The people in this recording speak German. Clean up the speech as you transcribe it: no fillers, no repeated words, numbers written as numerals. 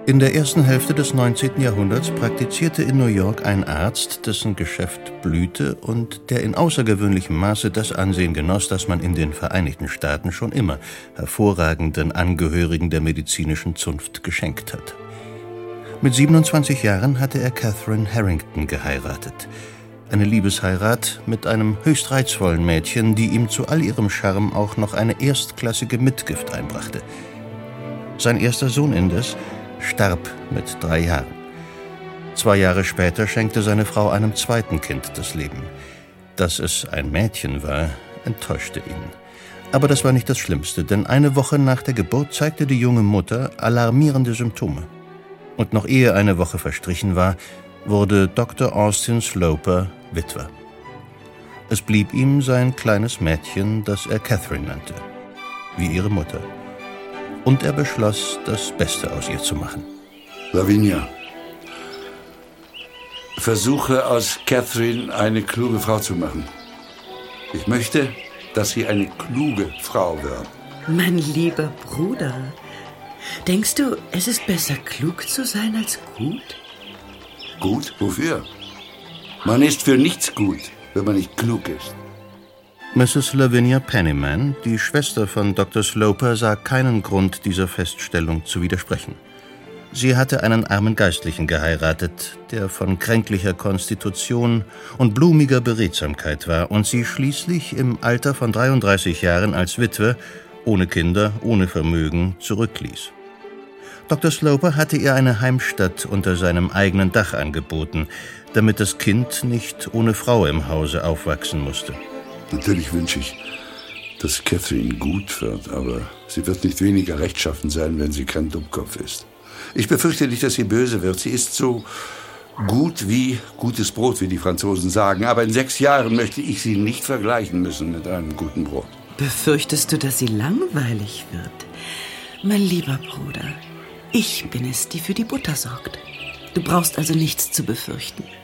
In der ersten Hälfte des 19. Jahrhunderts praktizierte in New York ein Arzt, dessen Geschäft blühte und der in außergewöhnlichem Maße das Ansehen genoss, das man in den Vereinigten Staaten schon immer hervorragenden Angehörigen der medizinischen Zunft geschenkt hat. Mit 27 Jahren hatte er Catherine Harrington geheiratet. Eine Liebesheirat mit einem höchst reizvollen Mädchen, die ihm zu all ihrem Charme auch noch eine erstklassige Mitgift einbrachte. Sein erster Sohn indes starb mit 3 Jahren. 2 Jahre später schenkte seine Frau einem zweiten Kind das Leben. Dass es ein Mädchen war, enttäuschte ihn. Aber das war nicht das Schlimmste, denn eine Woche nach der Geburt zeigte die junge Mutter alarmierende Symptome. Und noch ehe eine Woche verstrichen war, wurde Dr. Austin Sloper Witwer. Es blieb ihm sein kleines Mädchen, das er Catherine nannte, wie ihre Mutter. Und er beschloss, das Beste aus ihr zu machen. Lavinia, versuche aus Catherine eine kluge Frau zu machen. Ich möchte, dass sie eine kluge Frau wird. Mein lieber Bruder, denkst du, es ist besser, klug zu sein als gut? Gut? Wofür? Man ist für nichts gut, wenn man nicht klug ist. Mrs. Lavinia Penniman, die Schwester von Dr. Sloper, sah keinen Grund, dieser Feststellung zu widersprechen. Sie hatte einen armen Geistlichen geheiratet, der von kränklicher Konstitution und blumiger Beredsamkeit war und sie schließlich im Alter von 33 Jahren als Witwe, ohne Kinder, ohne Vermögen, zurückließ. Dr. Sloper hatte ihr eine Heimstatt unter seinem eigenen Dach angeboten, damit das Kind nicht ohne Frau im Hause aufwachsen musste. Natürlich wünsche ich, dass Catherine gut wird, aber sie wird nicht weniger rechtschaffen sein, wenn sie kein Dummkopf ist. Ich befürchte nicht, dass sie böse wird. Sie ist so gut wie gutes Brot, wie die Franzosen sagen. Aber in 6 Jahren möchte ich sie nicht vergleichen müssen mit einem guten Brot. Befürchtest du, dass sie langweilig wird? Mein lieber Bruder, ich bin es, die für die Butter sorgt. Du brauchst also nichts zu befürchten.